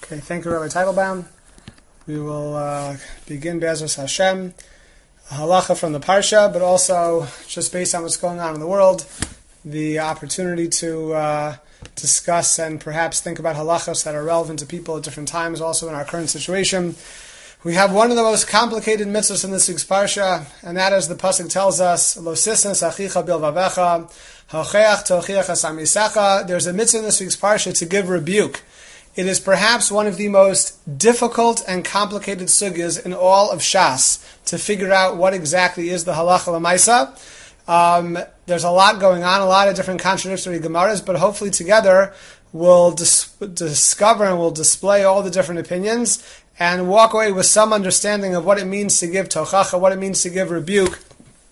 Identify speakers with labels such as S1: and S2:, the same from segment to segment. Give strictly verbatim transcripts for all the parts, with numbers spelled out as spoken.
S1: Okay, thank you, Rabbi Teitelbaum. We will uh, begin Be'ezras Hashem, a halacha from the Parsha, but also, just based on what's going on in the world, the opportunity to uh, discuss and perhaps think about halachas that are relevant to people at different times, also in our current situation. We have one of the most complicated mitzvahs in this week's Parsha, and that is the pasuk tells us, Lo sisnes achicha bilvavecha, hocheach tochiach as amisecha. There's a mitzvah in this week's Parsha to give rebuke. It is perhaps one of the most difficult and complicated sugyas in all of Shas to figure out what exactly is the halacha l'maisa. Um, there's a lot going on, a lot of different contradictory gemaras, but hopefully together we'll dis- discover and we'll display all the different opinions and walk away with some understanding of what it means to give tochacha, what it means to give rebuke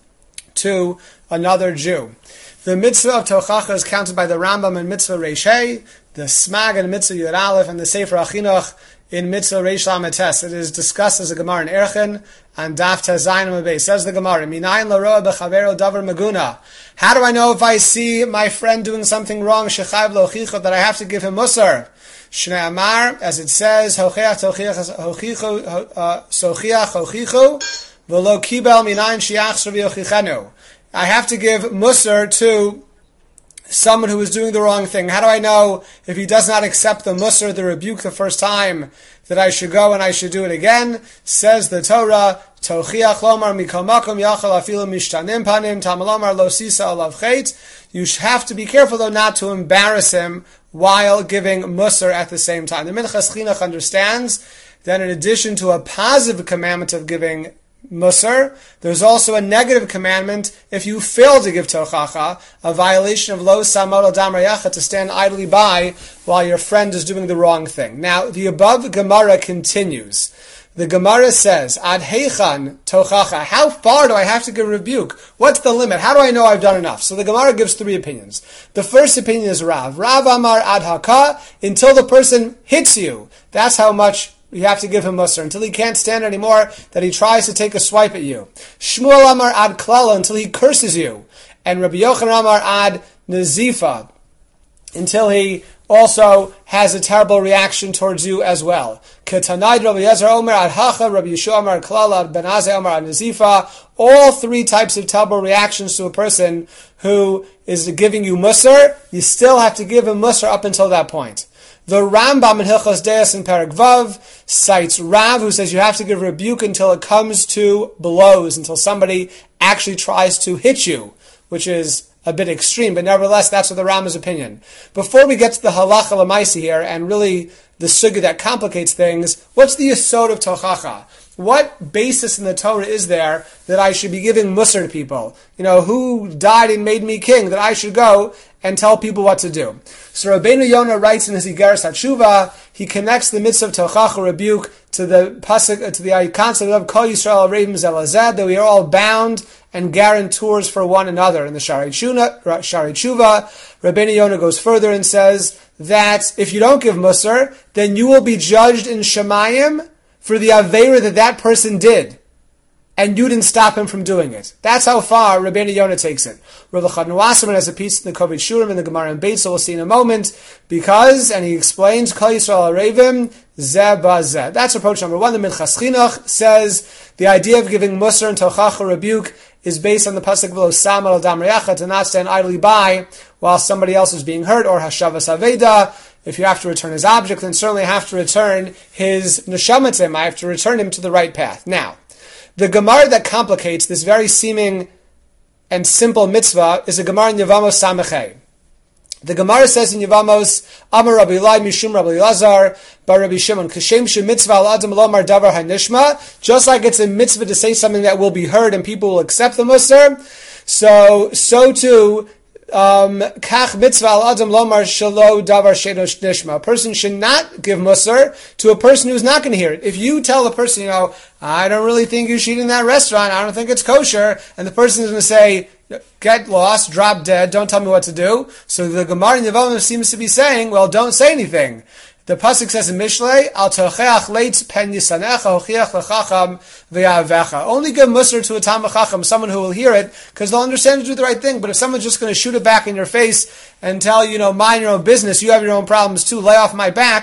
S1: to another Jew. The mitzvah of tochacha is counted by the Rambam in mitzvah Reish, the Smag in mitzvah Yud Aleph, and the Sefer Achinuch in mitzvah Reish Lamed Tes. It is discussed as a Gemara in Erchin and Daf Tezayin Mabei. Says the Gemara, Minayin laroa b'chavero davar maguna. How do I know if I see my friend doing something wrong, shechayv lochicha, that I have to give him musar? Shnei Amar, as it says, hochiach tochiach hochichu sochiach hochichu v'lo kibel minayin shiach shravi hochichenu. I have to give musar to someone who is doing the wrong thing. How do I know if he does not accept the musar, the rebuke the first time, that I should go and I should do it again? Says the Torah, Tochiach lomar mikol makom yachal afilu mishtanim panim tamalomar lo sisa alav chet. You have to be careful though not to embarrass him while giving musar at the same time. The Minchas Chinuch understands that in addition to a positive commandment of giving musar, there's also a negative commandment if you fail to give tochacha, a violation of lo samod al dam rayacha, to stand idly by while your friend is doing the wrong thing. Now, the above Gemara continues. The Gemara says, ad heichan tochacha, how far do I have to give rebuke? What's the limit? How do I know I've done enough? So the Gemara gives three opinions. The first opinion is Rav. Rav Amar ad haka, until the person hits you. That's how much you have to give him musar, until he can't stand anymore, that he tries to take a swipe at you. Shmuel Amar ad klala, until he curses you. And Rabbi Yochanan Amar ad nazifa, until he also has a terrible reaction towards you as well. Ketanayd Rabbi Yezer Omer ad hacha, Rabbi Yeshua Amar klala, ad benazeh Amar ad nazifa. All three types of terrible reactions to a person who is giving you musar, you still have to give him musar up until that point. The Rambam in Hilchos Deis in Perek Vav cites Rav, who says you have to give rebuke until it comes to blows, until somebody actually tries to hit you, which is a bit extreme, but nevertheless, that's what the Rambam's opinion. Before we get to the halacha l'maisi here, and really the sugya that complicates things, what's the yesod of tochacha? What basis in the Torah is there that I should be giving musar to people? You know, who died and made me king, that I should go and tell people what to do? So Rabbeinu Yonah writes in his Igeres HaTshuva, he connects the mitzvah of tochacha, rebuke, to the pasuk, to the concept of Kol Yisrael Arevim Zeh Lazeh, that we are all bound and guarantors for one another. In the Shari Tshuva, Rabbeinu Yonah goes further and says that if you don't give musar, then you will be judged in Shemayim for the aveira that that person did, and you didn't stop him from doing it. That's how far Rabbeinu Yonah takes it. Rav Chad Wasserman has a piece in the Kovit Shurim in the Gemara in Beit, so we'll see in a moment, because, and he explains, Kol Yisrael Arevim Zeh Bazeh. That's approach number one. The Minchas Chinuch says the idea of giving musar and tochacha, rebuke, is based on the pasuk v'lo samod al dam rayacha, to not stand idly by while somebody else is being hurt, or hashavas aveda. If you have to return his object, then certainly have to return his neshamatim. I have to return him to the right path. Now, the Gemara that complicates this very seeming and simple mitzvah is a Gemara in Yevamos Samechei. The Gemara says in Yevamos, Amar Rabbi Elai Mishum Rabbi Elazar Bar Rabbi Shimon, Kashem Shemitzvah Al Adam Lomar Davar HaNishma. Just like it's a mitzvah to say something that will be heard and people will accept the musar, so so too, Um, kach mitzvah al adam lomar shelo davar sheino nishma. A person should not give musar to a person who's not going to hear it. If you tell the person, you know, I don't really think you should eat in that restaurant, I don't think it's kosher, and the person is going to say, get lost, drop dead, don't tell me what to do. So the Gemara in Yevamos seems to be saying, well, don't say anything. The pasuk says in Mishlei, Al tocheach leitz pen yisanecha hochiach lechacham v'yavecha. Only give musar to a talmid chacham, someone who will hear it, because they'll understand to do the right thing. But if someone's just going to shoot it back in your face and tell you, you know, mind your own business, you have your own problems too, lay off my back,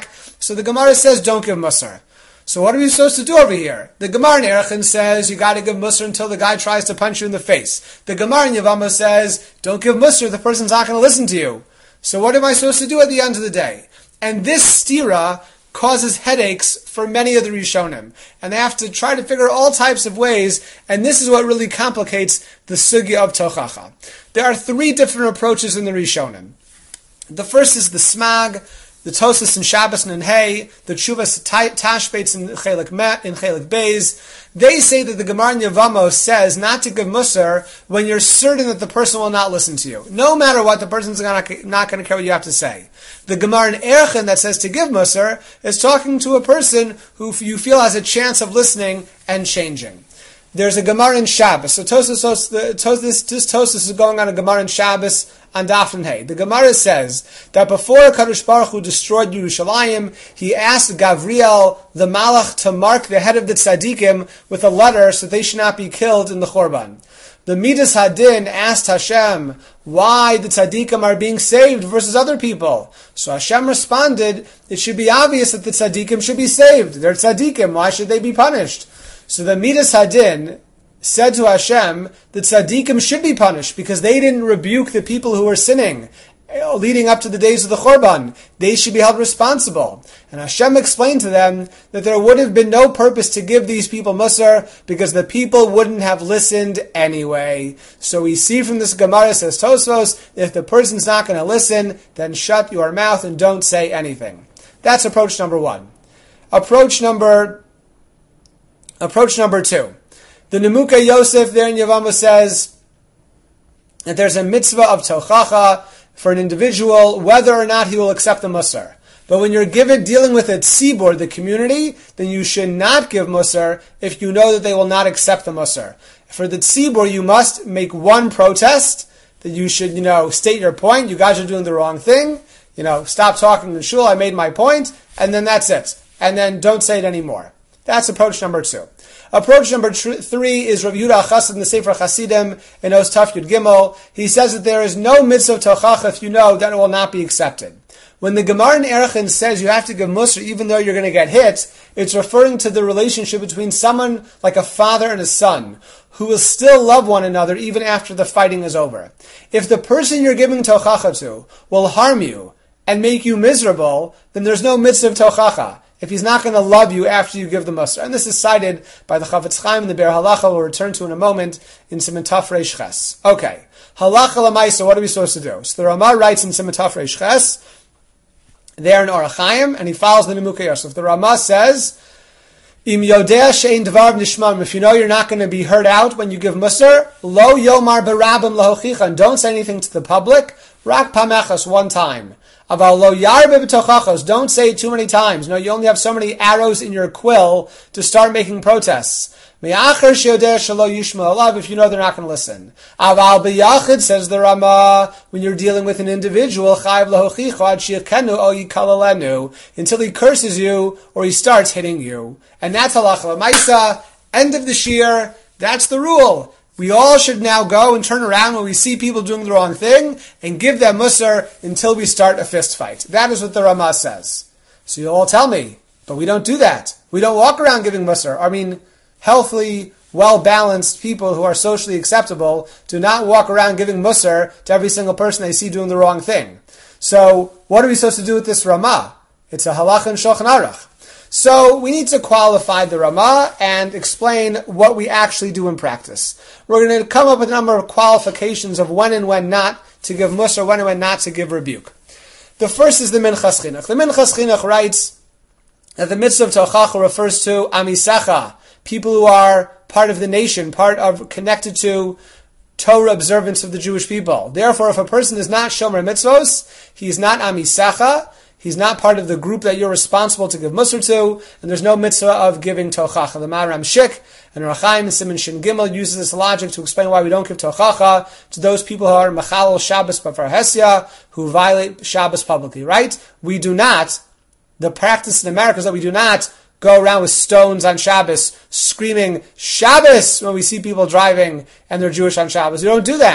S1: So the Gemara says, don't give Musar. So what are we supposed to do over here? The Gemara in Erechin says, you got to give Musar until the guy tries to punch you in the face. The Gemara in Yavama says, don't give Musar, the person's not going to listen to you. So what am I supposed to do at the end of the day? And this stira causes headaches for many of the Rishonim. And they have to try to figure all types of ways, and this is what really complicates the sugya of Tochacha. There are three different approaches in the Rishonim. The first is the Smag, the Tosas in Shabbos and in Hay, the Tshuvas Tashbates in Chelik Me, in Chelik Beis. They say that the Gemara in Yavamo says not to give Musar when you're certain that the person will not listen to you. No matter what, the person's not, not going to care what you have to say. The Gemara in Erchin that says to give Musar is talking to a person who you feel has a chance of listening and changing. There's a Gemara in Shabbos. So Tosas, this, this Tosas is going on a Gemara in Shabbos on Daf and Hay. The Gemara says that before Kadosh Baruch Hu destroyed Yerushalayim, he asked Gavriel, the Malach, to mark the head of the tzaddikim with a letter so they should not be killed in the Chorban. The Midas Hadin asked Hashem why the tzaddikim are being saved versus other people. So Hashem responded, it should be obvious that the tzaddikim should be saved. They're tzaddikim, why should they be punished? So the Midas Hadin said to Hashem, the tzaddikim should be punished because they didn't rebuke the people who were sinning leading up to the days of the Chorban. They should be held responsible. And Hashem explained to them that there would have been no purpose to give these people Musar because the people wouldn't have listened anyway. So we see from this Gemara, says Tosfos, if the person's not going to listen, then shut your mouth and don't say anything. That's approach number one. Approach number Approach number two. The Nemuka Yosef there in Yavama says that there's a mitzvah of Tochacha for an individual, whether or not he will accept the Musar. But when you're given dealing with a tzibur, the community, then you should not give Musar if you know that they will not accept the Musar. For the tzibur, you must make one protest, that you should, you know, state your point, you guys are doing the wrong thing, you know, stop talking in shul, I made my point, and then that's it. And then don't say it anymore. That's approach number two. Approach number tr- three is Rav Yehuda Chassid in the Sefer Chasidim in Oz Taf Yud Gimel. He says that there is no mitzvah tochacha if you know that it will not be accepted. When the Gemara in Erechin says you have to give Musar even though you're going to get hit, it's referring to the relationship between someone like a father and a son who will still love one another even after the fighting is over. If the person you're giving tochacha to will harm you and make you miserable, then there's no mitzvah of tochacha if he's not going to love you after you give the Musar. And this is cited by the Chavetz Chaim and the Be'er Halacha, we'll return to in a moment, in Siman Taf Reish Ches. Okay. Halacha l'maisa, what are we supposed to do? So the Ramah writes in Siman Taf Reish Ches, there in Orach Chaim, and he follows the Nemuka Yosef. The Ramah says, Im yodea she'ein dvar nishmam, if you know you're not going to be heard out when you give Musar, lo yomar barabim lahochicha, and don't say anything to the public, rak pamechas, one time. Aval lo yarbe b'tochachos, don't say it too many times. No, you only have so many arrows in your quill to start making protests. Me'acher she'odeh shelo yishma alav, if you know they're not going to listen. Aval b'yachid, says the Ramah, when you're dealing with an individual, chayv lahochicha ad she'kenu o yikalalenu, until he curses you or he starts hitting you. And that's halacha l'maisa, end of the shir, that's the rule. We all should now go and turn around when we see people doing the wrong thing and give them Musar until we start a fist fight. That is what the Ramah says. So you'll all tell me, but we don't do that. We don't walk around giving Musar. I mean, healthy, well-balanced people who are socially acceptable do not walk around giving Musar to every single person they see doing the wrong thing. So what are we supposed to do with this Ramah? It's a halacha in Shulchan Aruch. So we need to qualify the Ramah and explain what we actually do in practice. We're going to come up with a number of qualifications of when and when not to give Musar, when and when not to give rebuke. The first is the Minchas Chinuch. The Minchas Chinuch writes that the mitzvah of Tochacha refers to Amisecha, people who are part of the nation, part of, connected to Torah observance of the Jewish people. Therefore, if a person is not Shomer Mitzvos, he is not Amisecha, he's not part of the group that you're responsible to give Musar to, and there's no mitzvah of giving Tochacha. The Maharam Shik and Orach Chaim and Siman Shin Gimel uses this logic to explain why we don't give Tochacha to those people who are Mechalel Shabbos B'Farhesia, who violate Shabbos publicly, right? We do not, the practice in America is that we do not go around with stones on Shabbos, screaming Shabbos when we see people driving and they're Jewish on Shabbos. We don't do that.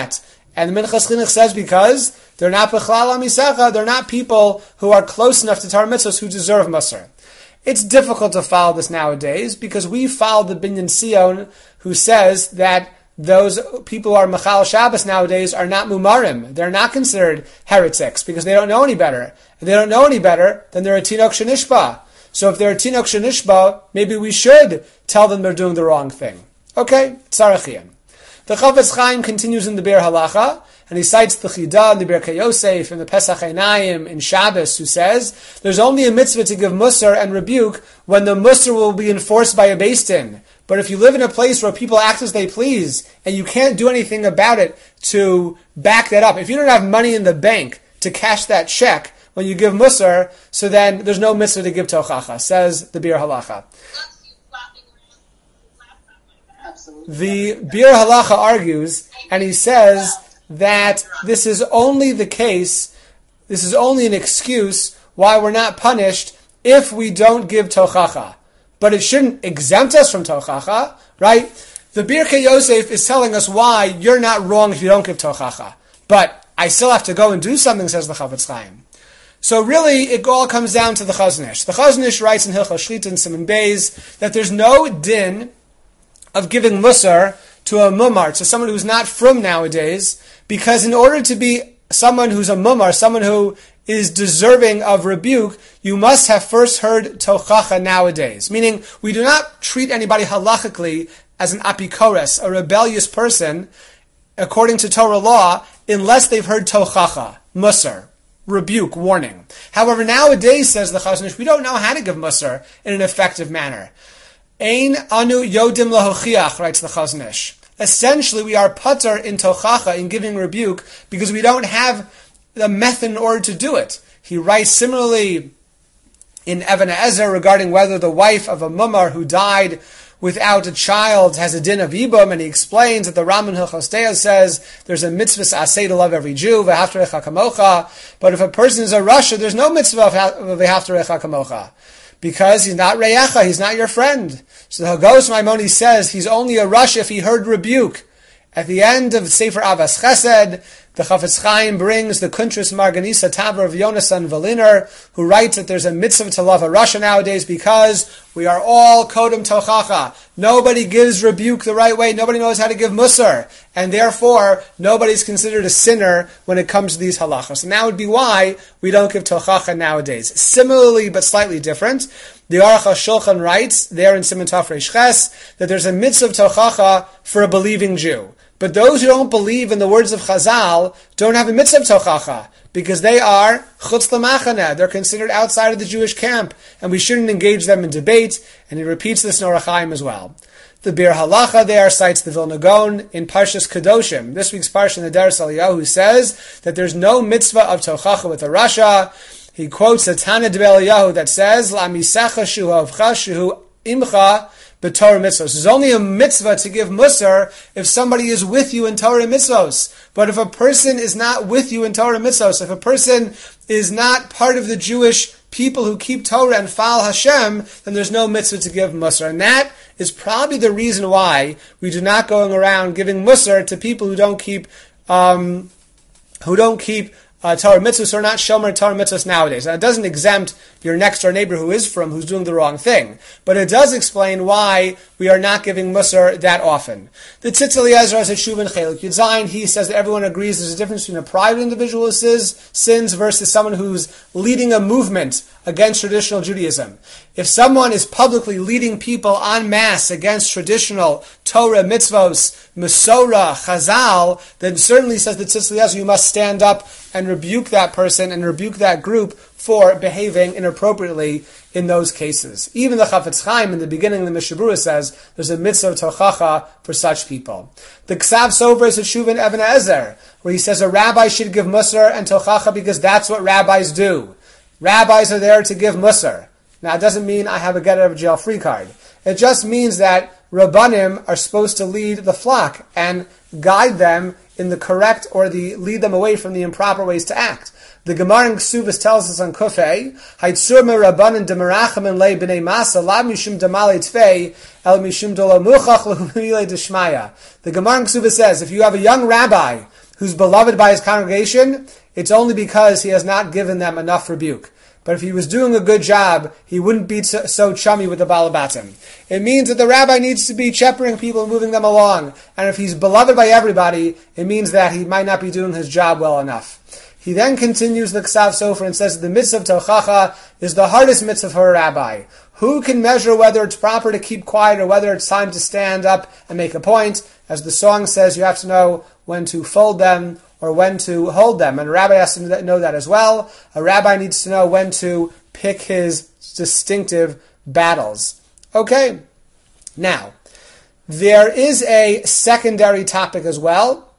S1: And the Minchas Chinuch says because they're not B'chlal HaMisecha, they're not people who are close enough to Torah mitzvahs who deserve Musar. It's difficult to follow this nowadays because we follow the Binyan Sion who says that those people who are Machal Shabbos nowadays are not Mumarim. They're not considered heretics because they don't know any better. If they don't know any better, then they're a Tinok Shenishba. So if they're a Tinok Shenishba, maybe we should tell them they're doing the wrong thing. Okay, Tzarechiyim. The Chafetz Chaim continues in the Be'er Halacha, and he cites the Chida and the Birkei Yosef and the Pesach Einayim in Shabbos, who says there's only a mitzvah to give musar and rebuke when the musar will be enforced by a beis din. But if you live in a place where people act as they please, and you can't do anything about it to back that up, if you don't have money in the bank to cash that check when you give musar, so then there's no mitzvah to give tochacha, says the Be'er Halacha. The Be'er Halacha argues, and he says that this is only the case, this is only an excuse why we're not punished if we don't give tochacha. But it shouldn't exempt us from tochacha, right? The Birkei Yosef is telling us why you're not wrong if you don't give tochacha. But I still have to go and do something, says the Chafetz Chaim. So really, it all comes down to the Chazon Ish. The Chazon Ish writes in Hilchos Shlita and Siman Beis that there's no din of giving musar to a mumar, to someone who's not from nowadays, because in order to be someone who's a mumar, someone who is deserving of rebuke, you must have first heard tochacha nowadays. Meaning, we do not treat anybody halachically as an apikores, a rebellious person, according to Torah law, unless they've heard tochacha, musar, rebuke, warning. However, nowadays, says the Chazon Ish, we don't know how to give musar in an effective manner. Ein anu yodim lahochiach, writes the Chazon Ish. Essentially, we are pater in tochacha, in giving rebuke, because we don't have the method in order to do it. He writes similarly in Even Ezer regarding whether the wife of a mumar who died without a child has a din of ibum, and he explains that the Rambam Hilchos Deah says there's a mitzvah aseh to love every Jew, v'haftarecha kamocha, but if a person is a rasha, there's no mitzvah of v'haftarecha kamocha, because he's not reyecha, he's not your friend. So the Hagos Maimonides says he's only a rasha if he heard rebuke. At the end of Sefer Avas Chesed, the Chafetz Chaim brings the Kuntras Marganisa Taber of Yonasan Veliner, who writes that there's a mitzvah to love a rasha nowadays because we are all kodem tochacha. Nobody gives rebuke the right way. Nobody knows how to give musar. And therefore, nobody's considered a sinner when it comes to these halachas. And that would be why we don't give tochacha nowadays. Similarly, but slightly different, the Aruch HaShulchan writes, there in Siman Tov Reish Ches, that there's a mitzvah of tochacha for a believing Jew. But those who don't believe in the words of Chazal don't have a mitzvah of tochacha, because they are chutz l'machaneh. They're considered outside of the Jewish camp, and we shouldn't engage them in debate. And he repeats this in Orach Chaim as well. The Be'er Halacha there cites the Vilna Gaon in Parshas Kedoshim. This week's parsha in the Daras Eliyahu says that there's no mitzvah of tochacha with a rasha. He quotes the Tana de Eliyahu that says, "La'misacha shu havcha shu imcha." But Torah mitzvos. There's only a mitzvah to give musar if somebody is with you in Torah mitzvos. But if a person is not with you in Torah mitzvos, if a person is not part of the Jewish people who keep Torah and follow Hashem, then there's no mitzvah to give musar. And that is probably the reason why we do not going around giving musar to people who don't keep, um, who don't keep Uh, Torah mitzvahs are not shomer Torah mitzvahs nowadays. Now, it doesn't exempt your next door neighbor who is from, who's doing the wrong thing. But it does explain why we are not giving musar that often. The Tzitz Eliezer has a Shuv and Chelik Yud Zayin. He says that everyone agrees there's a difference between a private individual who sins versus someone who's leading a movement against traditional Judaism. If someone is publicly leading people en masse against traditional Torah, mitzvos, Masorah, Chazal, then certainly, says the Tzitz Eliezer, you must stand up and rebuke that person and rebuke that group for behaving inappropriately in those cases. Even the Chafetz Chaim in the beginning of the Mishnah Berurah says there's a mitzvah of tochacha for such people. The Ksav Sofer is a Shuv in Even Ezer, where he says a rabbi should give musar and tochacha because that's what rabbis do. Rabbis are there to give musar. Now, it doesn't mean I have a get out of jail free card. It just means that Rabbanim are supposed to lead the flock and guide them in the correct, or the lead them away from the improper ways to act. The Gemara in Ksuvas tells us on Kufay, Haitzur me Rabbanim demerachem en lei b'nei masa la mishum damale tfei el mishum dolo muchach lehumile deshmaya. The Gemara in Ksuvas says, if you have a young rabbi who's beloved by his congregation, it's only because he has not given them enough rebuke. But if he was doing a good job, he wouldn't be so, so chummy with the Balabatim. It means that the rabbi needs to be shepherding people and moving them along. And if he's beloved by everybody, it means that he might not be doing his job well enough. He then continues the Ksav Sofer and says that the mitzvah of Tochacha is the hardest mitzvah for a rabbi. Who can measure whether it's proper to keep quiet or whether it's time to stand up and make a point? As the song says, you have to know when to fold them or when to hold them. And a rabbi has to know that as well. A rabbi needs to know when to pick his distinctive battles. Okay, now, there is a secondary topic as well,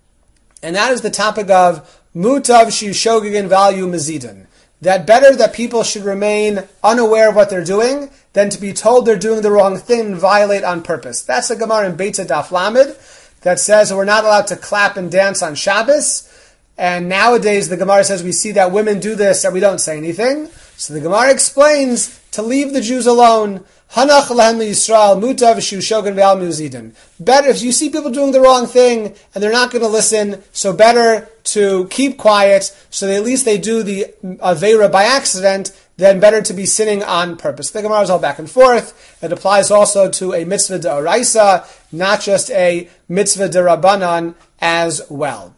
S1: and that is the topic of Mutav Shishogigin Value Mazidin. That better that people should remain unaware of what they're doing than to be told they're doing the wrong thing and violate on purpose. That's a Gemara in Beitza Daf Lamed that says we're not allowed to clap and dance on Shabbos. And nowadays the Gemara says we see that women do this and we don't say anything. So the Gemara explains to leave the Jews alone. Hanach lehem Yisrael mutav shushogan ve'al muzidin. Better if you see people doing the wrong thing and they're not going to listen, so better to keep quiet so that at least they do the aveira by accident, then better to be sinning on purpose. The Gemara is all back and forth. It applies also to a mitzvah d'oraisa, not just a mitzvah d'rabanan as well.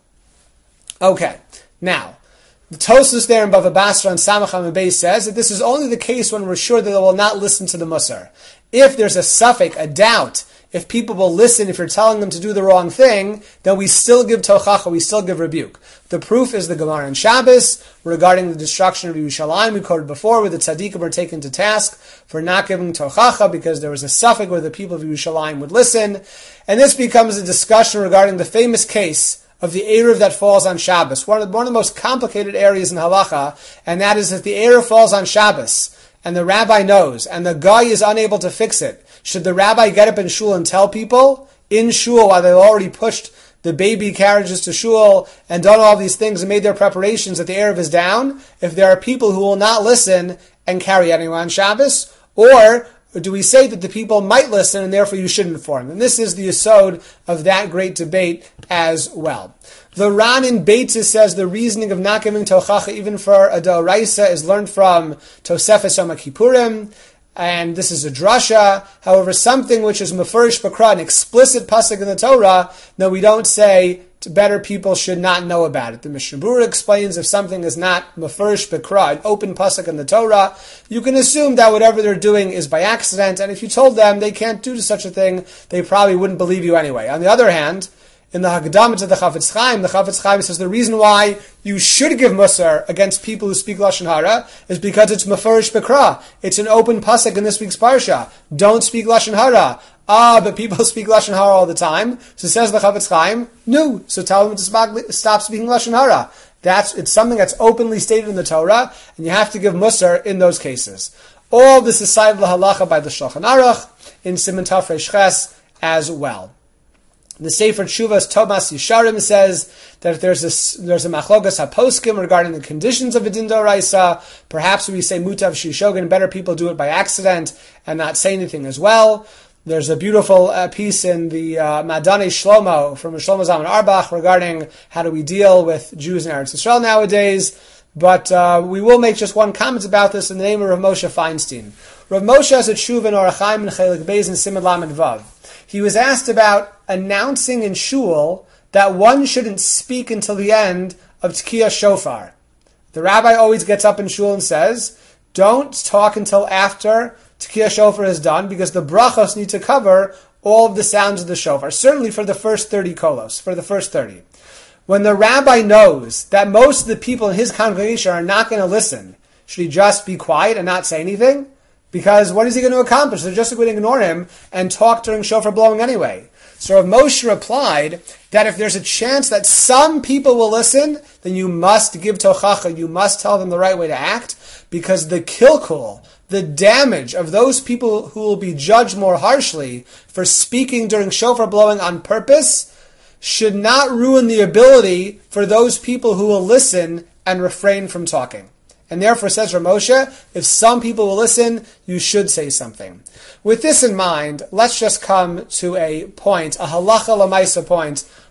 S1: Okay, now, the Tosfos there in Bava Basra and Samach HaMabei says that this is only the case when we're sure that they will not listen to the Musar. If there's a suffix, a doubt, if people will listen, if you're telling them to do the wrong thing, then we still give Tochacha, we still give rebuke. The proof is the Gemara in Shabbos regarding the destruction of Yerushalayim. We quoted before where the tzaddikim were taken to task for not giving Tochacha because there was a suffix where the people of Yerushalayim would listen. And this becomes a discussion regarding the famous case of the Eruv that falls on Shabbos, one of, the, one of the most complicated areas in Halacha, and that is that the Eruv falls on Shabbos, and the rabbi knows, and the guy is unable to fix it. Should the rabbi get up in shul and tell people, in shul, while they've already pushed the baby carriages to shul, and done all these things and made their preparations, that the Eruv is down, if there are people who will not listen and carry anyone on Shabbos? Or Or do we say that the people might listen and therefore you should inform them? And this is the yesod of that great debate as well. The Ran in Beitzah says the reasoning of not giving Tochacha even for a D'oraisa is learned from Tosefes Yom Kippurim, and this is a drasha. However, something which is Mefurish B'Kra, an explicit pasuk in the Torah, no, we don't say to better people should not know about it. The Mishnah Berurah explains if something is not Mefurish B'Kra, an open pasuk in the Torah, you can assume that whatever they're doing is by accident, and if you told them they can't do such a thing, they probably wouldn't believe you anyway. On the other hand, in the Hagdamah to the Chafetz Chaim, the Chafetz Chaim says the reason why you should give Musar against people who speak Lashon Hara is because it's Mefurish B'Kra. It's an open pasuk in this week's Parsha. Don't speak Lashon Hara. Ah, but people speak Lashon Hara all the time. So says the Chafetz Chaim, no. So tell them to stop speaking Lashon Hara. That's, it's something that's openly stated in the Torah, and you have to give Musar in those cases. All this is cited l'halacha by the Shulchan Aruch in Siman Tafresh Ches as well. The Sefer Tshuvas Tomas Yisharim says that if there's a, there's a machlokas haposkim regarding the conditions of a din d'oraisa, perhaps we say mutav shishogin, better people do it by accident and not say anything as well. There's a beautiful uh, piece in the uh, Madane Shlomo from Shlomo Zalman Auerbach regarding how do we deal with Jews in Eretz Yisrael nowadays. But uh, we will make just one comment about this in the name of Rav Moshe Feinstein. Rav Moshe has a tshuva in Orach Chaim and Chelik Beis and Siman Lamed Vav. He was asked about announcing in shul that one shouldn't speak until the end of Tkiyah Shofar. The rabbi always gets up in shul and says, don't talk until after Tkiyah Shofar is done, because the brachos need to cover all of the sounds of the shofar, certainly for the first thirty kolos, for the first thirty. When the rabbi knows that most of the people in his congregation are not going to listen, should he just be quiet and not say anything? Because what is he going to accomplish? They're just going to ignore him and talk during shofar blowing anyway. So Rav Moshe replied that if there's a chance that some people will listen, then you must give tochacha, you must tell them the right way to act, because the kilkul, the damage of those people who will be judged more harshly for speaking during shofar blowing on purpose should not ruin the ability for those people who will listen and refrain from talking. And therefore, says Rav Moshe, if some people will listen, you should say something. With this in mind, let's just come to a point, a halacha lamaisa point,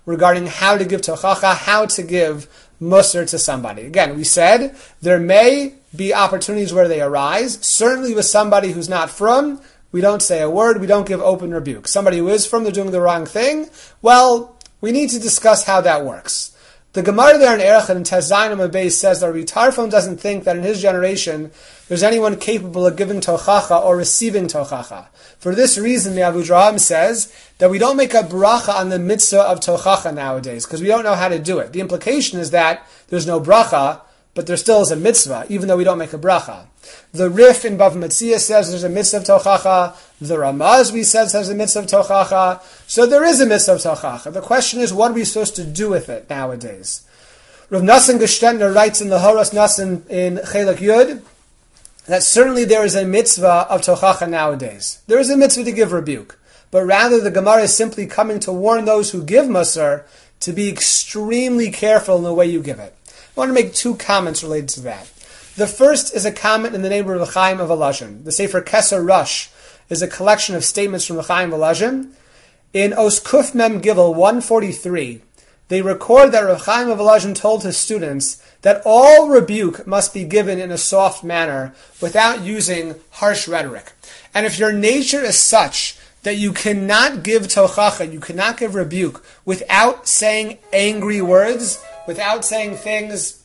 S1: regarding how to give tochacha, how to give musar to somebody. Again, we said there may be opportunities where they arise. Certainly with somebody who's not from, we don't say a word, we don't give open rebuke. Somebody who is from, they're doing the wrong thing. Well, we need to discuss how that works. The Gemara there in Erechim and Tezayin Abayis says that Rabbi Tarfon doesn't think that in his generation there's anyone capable of giving tochacha or receiving tochacha. For this reason, the Abu Draham says that we don't make a bracha on the mitzvah of tochacha nowadays because we don't know how to do it. The implication is that there's no bracha, but there still is a mitzvah, even though we don't make a bracha. The Rif in Bava Metzia says there's a mitzvah of tochacha. The Ramaz, we said, says a mitzvah of tochacha. So there is a mitzvah of tochacha. The question is, what are we supposed to do with it nowadays? Rav Nassan Gestetner writes in the Horas Nassan in Chelek Yud that certainly there is a mitzvah of tochacha nowadays. There is a mitzvah to give rebuke. But rather the Gemara is simply coming to warn those who give musar to be extremely careful in the way you give it. I want to make two comments related to that. The first is a comment in the name of Reb Chaim of Volozhin. The Sefer Keser Rush is a collection of statements from Reb Chaim of Volozhin. In Os Kuf Mem Gimel one forty-three, they record that Reb Chaim of Volozhin told his students that all rebuke must be given in a soft manner without using harsh rhetoric. And if your nature is such that you cannot give tochacha, you cannot give rebuke without saying angry words, without saying things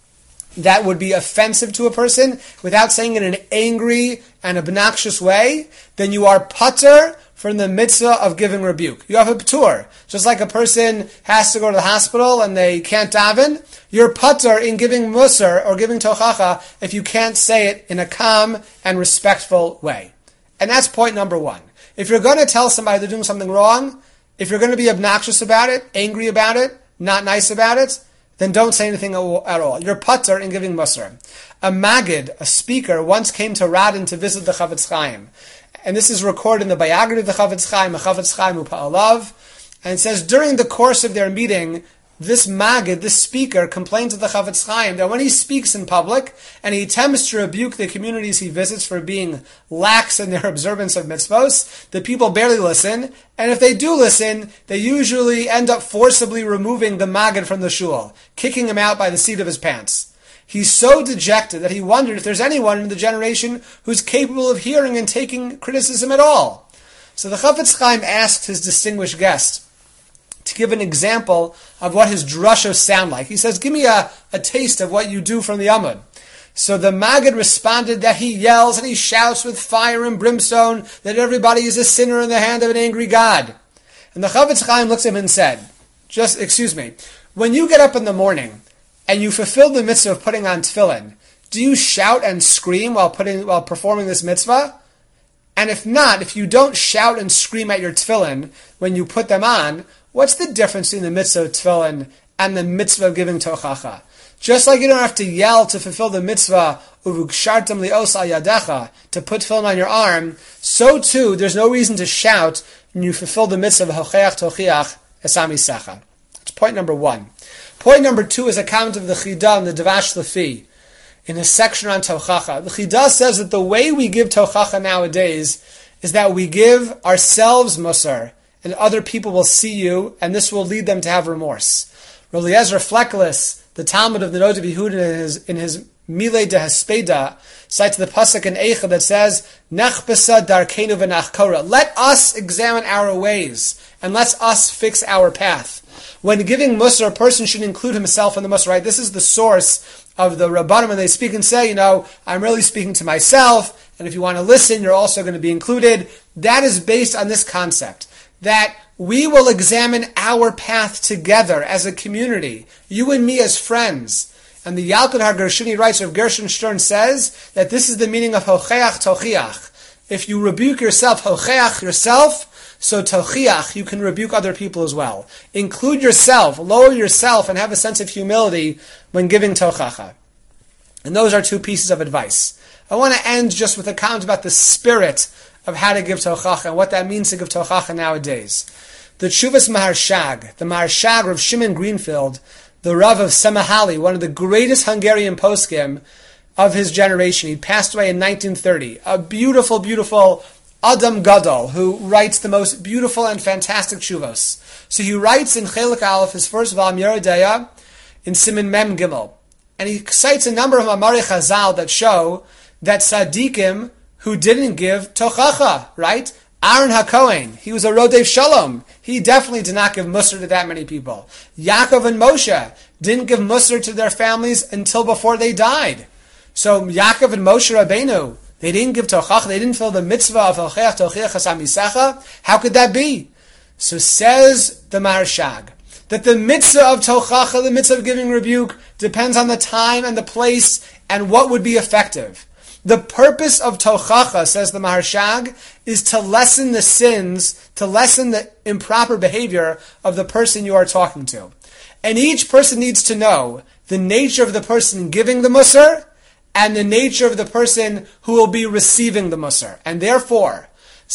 S1: that would be offensive to a person, without saying it in an angry and obnoxious way, then you are patur from the mitzvah of giving rebuke. You have a patur. Just like a person has to go to the hospital and they can't daven, you're patur in giving musar or giving tochacha if you can't say it in a calm and respectful way. And that's point number one. If you're going to tell somebody they're doing something wrong, if you're going to be obnoxious about it, angry about it, not nice about it, then don't say anything at all. You're patur in giving musar. A Magid, a speaker, once came to Radin to visit the Chavetz Chaim. And this is recorded in the biography of the Chavetz Chaim, a Chavetz Chaim Upa'alav. And it says, during the course of their meeting, this Magid, this speaker, complained to the Chavetz Chaim that when he speaks in public and he attempts to rebuke the communities he visits for being lax in their observance of mitzvos, the people barely listen, and if they do listen, they usually end up forcibly removing the Magid from the shul, kicking him out by the seat of his pants. He's so dejected that he wondered if there's anyone in the generation who's capable of hearing and taking criticism at all. So the Chavetz Chaim asked his distinguished guest to give an example of what his drushos sound like. He says, give me a, a taste of what you do from the Amud. So the Magid responded that he yells and he shouts with fire and brimstone that everybody is a sinner in the hand of an angry God. And the Chavetz Chaim looks at him and said, just, excuse me, when you get up in the morning and you fulfill the mitzvah of putting on tefillin, do you shout and scream while putting while performing this mitzvah? And if not, if you don't shout and scream at your tefillin when you put them on, what's the difference between the mitzvah of tefillin and the mitzvah of giving tochacha? Just like you don't have to yell to fulfill the mitzvah uvukshartam lios al yadecha, to put tefillin on your arm, so too there's no reason to shout when you fulfill the mitzvah of hocheach tochiach esami secha. That's point number one. Point number two is a comment of the Chidah and the Davash Lefi in a section on tochacha. The Chidah says that the way we give tochacha nowadays is that we give ourselves musar, and other people will see you, and this will lead them to have remorse. Rav Eliezer Fleckless, the Talmud of the Noda B'Yehuda, in his, in his Milei de Hespeda, cites the pasuk in Eicha that says, Nechbesa darkeinu v'nachkora. Let us examine our ways, and let us fix our path. When giving musar, a person should include himself in the musar, right? This is the source of the Rabbanim when they speak and say, you know, I'm really speaking to myself, and if you want to listen, you're also going to be included. That is based on this concept, that we will examine our path together as a community, you and me as friends. And the Yalkut HaGershuni writes, of Gershon Stern says that this is the meaning of hocheach tochiach. If you rebuke yourself, hocheach yourself, so tochiach, you can rebuke other people as well. Include yourself, lower yourself, and have a sense of humility when giving tochacha. And those are two pieces of advice. I want to end just with a comment about the spirit of how to give tochacha and what that means to give tochacha nowadays. The Tshuvas Maharshag, the Maharshag of Shimon Greenfield, the Rav of Semahali, one of the greatest Hungarian poskim of his generation. He passed away in nineteen thirty. A beautiful, beautiful Adam Gadol, who writes the most beautiful and fantastic shuvos. So he writes in Chelik Aleph, his first volume, Yeridaya, in Siman Mem Gimel. And he cites a number of Amari Chazal that show that tzaddikim who didn't give tochacha, right? Aaron HaKohen, he was a Rodev Shalom. He definitely did not give Musar to that many people. Yaakov and Moshe didn't give Musar to their families until before they died. So Yaakov and Moshe Rabbeinu, they didn't give tochacha, they didn't fulfill the mitzvah of Hocheach Tochiach Hasam Yisacha. How could that be? So says the Maharshag, that the mitzvah of tochacha, the mitzvah of giving rebuke, depends on the time and the place and what would be effective. The purpose of tochacha, says the Maharshag, is to lessen the sins, to lessen the improper behavior of the person you are talking to. And each person needs to know the nature of the person giving the musar and the nature of the person who will be receiving the musar. And therefore,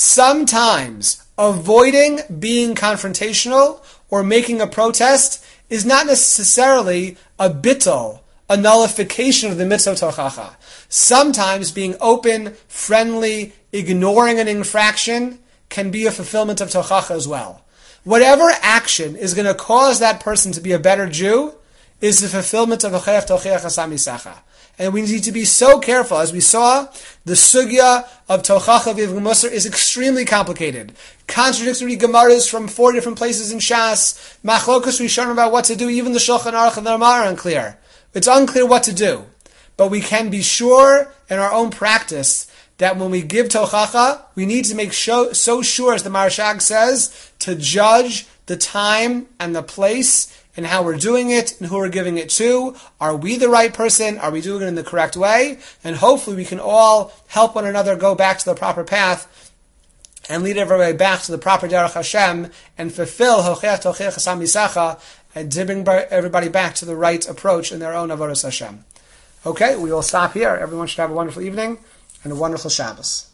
S1: sometimes avoiding being confrontational or making a protest is not necessarily a bittul, a nullification of the mitzvah tochacha. Sometimes being open, friendly, ignoring an infraction can be a fulfillment of tochacha as well. Whatever action is going to cause that person to be a better Jew is the fulfillment of Hocheach Tochiach Hasam Yisacha. And we need to be so careful. As we saw, the sugya of tochacha v'yivum musar is extremely complicated. Contradictory gemaras from four different places in Shas, machlokas rishonim about what to do, even the Shulchan Aruch and the Ramah are unclear. It's unclear what to do. But we can be sure in our own practice that when we give tochacha, we need to make so, so sure, as the Maharshag says, to judge the time and the place and how we're doing it and who we're giving it to. Are we the right person? Are we doing it in the correct way? And hopefully we can all help one another go back to the proper path and lead everybody back to the proper Derech Hashem and fulfill Hocheach Tochiach Hasam Yisacha and to bring everybody back to the right approach in their own Avodas Hashem. Okay, we will stop here. Everyone should have a wonderful evening and a wonderful Shabbos.